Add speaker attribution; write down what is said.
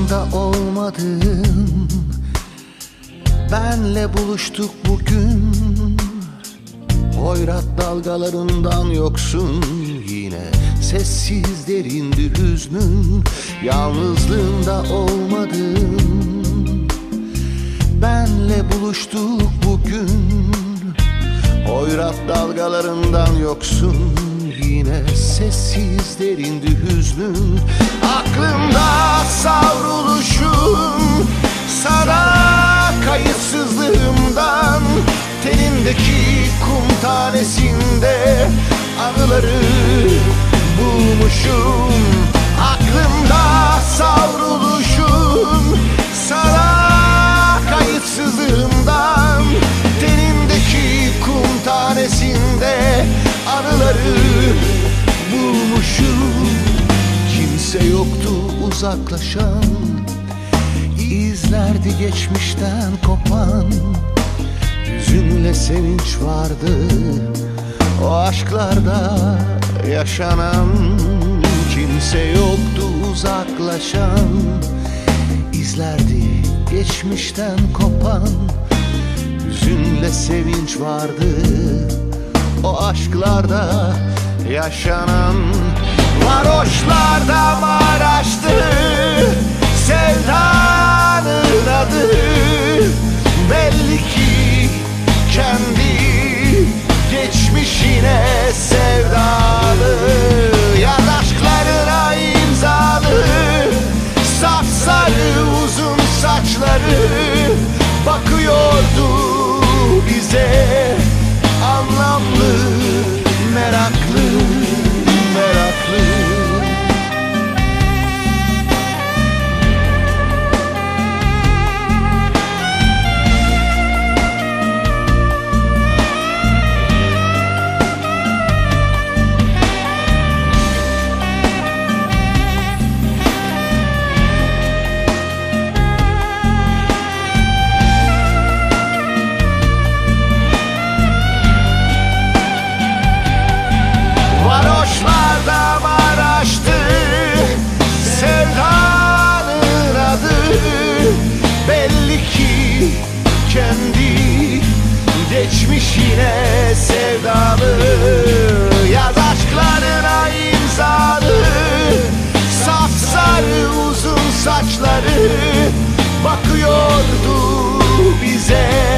Speaker 1: Yanlışlığında olmadın, benle buluştuk bugün. Hoyrat dalgalarından yoksun, yine sessiz derindi hüznün. Yalnızlığında olmadın, benle buluştuk bugün. Hoyrat dalgalarından yoksun, yine sessiz derindi hüznün. Aklımda savruluşum, sana kayıtsızlığımdan. Tenindeki kum tanesinde anıları bulmuşum. Aklımda savruluşum, sana kayıtsızlığımdan. Tenindeki kum tanesinde anıları bulmuşum. Kimse yoktu uzaklaşan, izlerdi geçmişten kopan. Hüzünle sevinç vardı o aşklarda yaşanan. Kimse yoktu uzaklaşan, izlerdi geçmişten kopan. Hüzünle sevinç vardı o aşklarda yaşanan. Varoşlarda Maraş'tı sevdanın adı. Belli ki kendi geçmişine sevdalı. Yaz aşklarına imzalı, sapsarı uzun saçları bakıyordu bize. Anlamlı, meraklı, meraklı. Kendi geçmişine sevdalı. Yaz aşklarına imzalı, sapsarı uzun saçları bakıyordu bize.